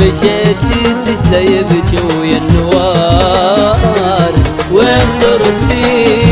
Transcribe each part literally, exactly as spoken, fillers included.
مشيت دجلة يبكي ويا النوار وين صرتي؟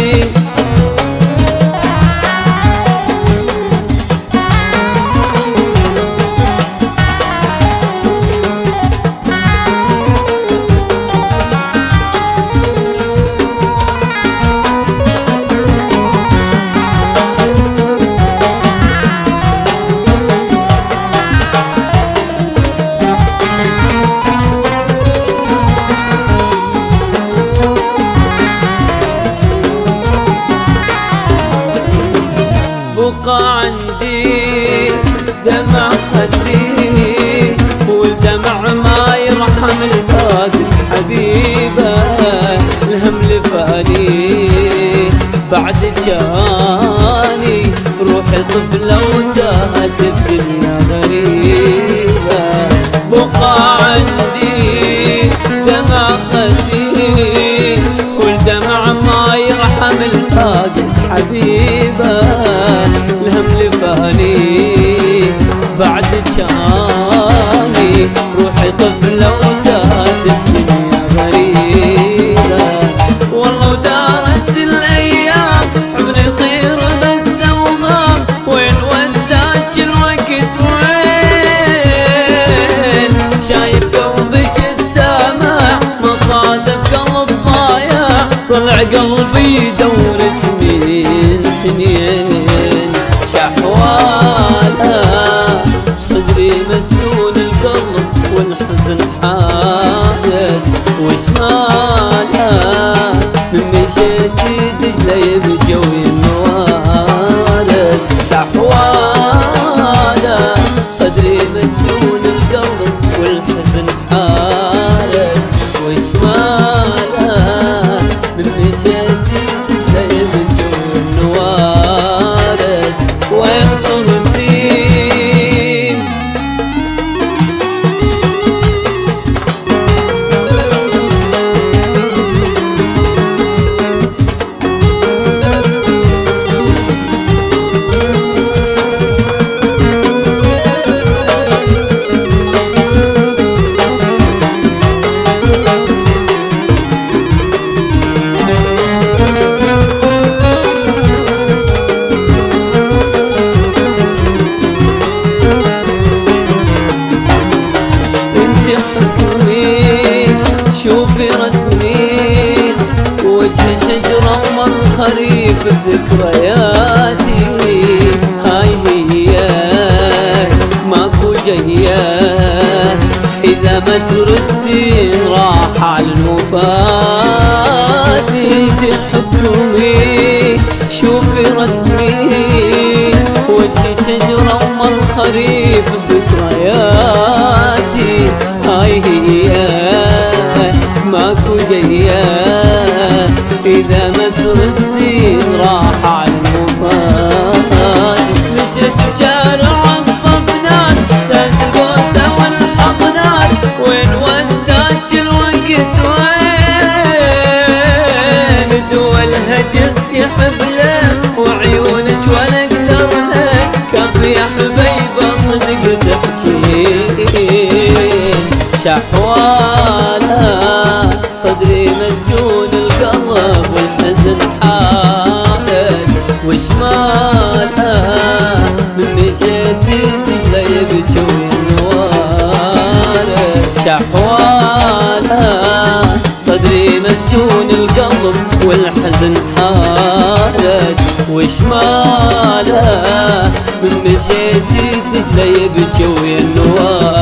بقى عندي دمع خدي والدمع ما يرحم الفاقد حبيبه، الهم لفاني بعد جاني روحي طفلة وتاهت الدنيا غريبة. بقى عندي دمع خدي والدمع ما يرحم الفاقد حبيبه، الهم لفاني بعد جاني روحي طفلة وتاهت الدنيا غريبة. والله ودارت الأيام حبني يصير بس أوهام، وين وداك الوقت وين؟ شايف قلبك السامع مصادف قلب ضايع، طلع قلبي يدورك من سنين شحوالها، صدري مسجون القلب والحزن حالس وشمالها، من مشيتي دجلة يبكي ويا النوارس شحوالها، صدري مسجون القلب والحزن حالس وشمالها، من مشيتي دجلة يبكي ويا النوارس وين صرتي؟ شوفي رسمي وجه شجرة ومنخري في ذكرياتي، هاي هي ماكو جاية إذا ما تردين راح على الوفاتي. تحكمي شوفي رسمي وجه شجرة ومنخري في ذكرياتي، هاي هي ماكو جاية إذا ما تردين راح على الوفات. مشيت بشارع الصفنات ساز القوسة والحضنات، وين وداك الوقت وين؟ دولها جسي حبله وعيونك ولا اقدر لك، كافي يا حبيبة صدق تحجين شحوالها، صدري مسجون القلب والحزن حالس وشمالها، من مشيتي دجلة يبكي ويا النوارس شحوالها، صدري مسجون القلب والحزن حالس وشمالها، من مشيتي دجلة يبكي ويا النوارس